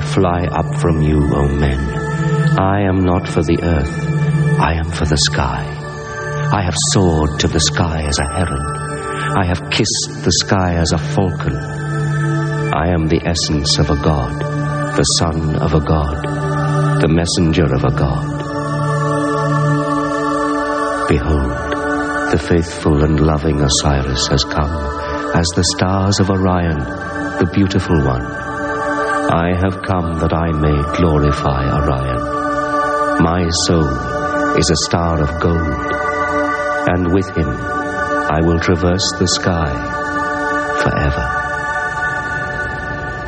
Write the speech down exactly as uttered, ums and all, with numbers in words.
fly up from you, O men. I am not for the earth, I am for the sky. I have soared to the sky as a heron. I have kissed the sky as a falcon. I am the essence of a god, the son of a god, the messenger of a god. Behold, the faithful and loving Osiris has come, as the stars of Orion, the beautiful one. I have come that I may glorify Orion. My soul is a star of gold, and with him I will traverse the sky forever.